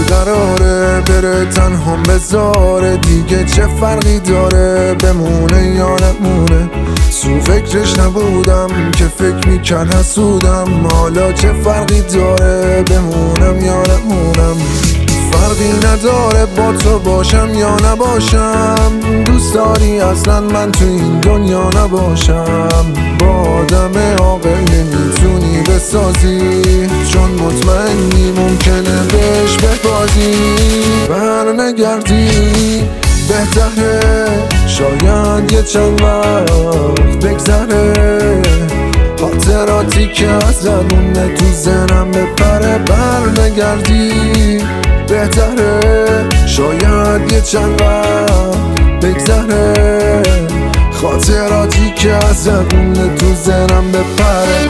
قراره بره تنها بذاره، دیگه چه فرقی داره بمونه یا نمونه. سو فکرش نبودم که فکر میکرد حسودم، حالا چه فرقی داره بمونم یا نمونم. فرقی نداره با تو باشم یا نباشم، دوست داری اصلا من تو این دنیا نباشم. با آدم عاقل نمیتونی بسازی، چون مطمئنی ممکنه بهش ببازی. برنگردی بهتره، شاید یه چند وقت بگذره، خاطراتی که ازت مونده تو ذهنم بپره. برنگردی بهتره، شاید یه چند وقت بگذره، خاطراتی که ازت مونده تو ذهنم بپره.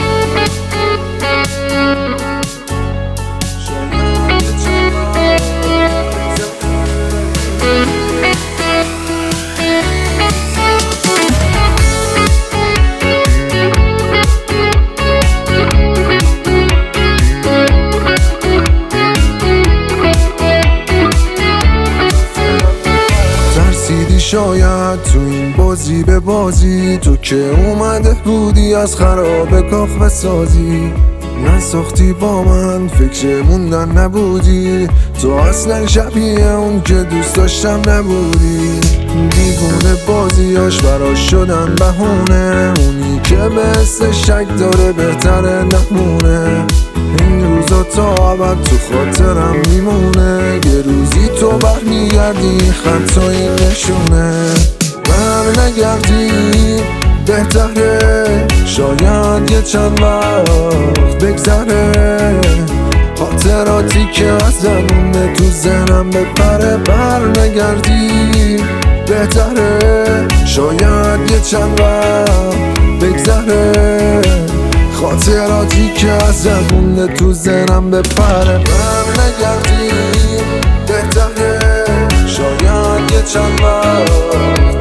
شاید تو این بازی به بازی، تو که اومده بودی از خرابه کاخ بسازی. نساختی با من فکر موندن نبودی، تو اصلا شبیه اون که دوست داشتم نبودی. دیوونه بازیاش براش شدن بهونه، اونی که به حس شک داره بهتره نمونه. این روزا تا ابد تو خاطرم میمونه، یه روزی تو برمیگردی خطایی نشونه. برنگردی بهتره، شاید یه چند وقت بگذره، خاطراتی که ازت مونده تو ذهنم بپره. برنگردی بهتره، شاید یه چند وقت بگذره، خاطراتی که ازت مونده تو ذهنم بپره. برنگردی بهتره، شاید یه چند وقت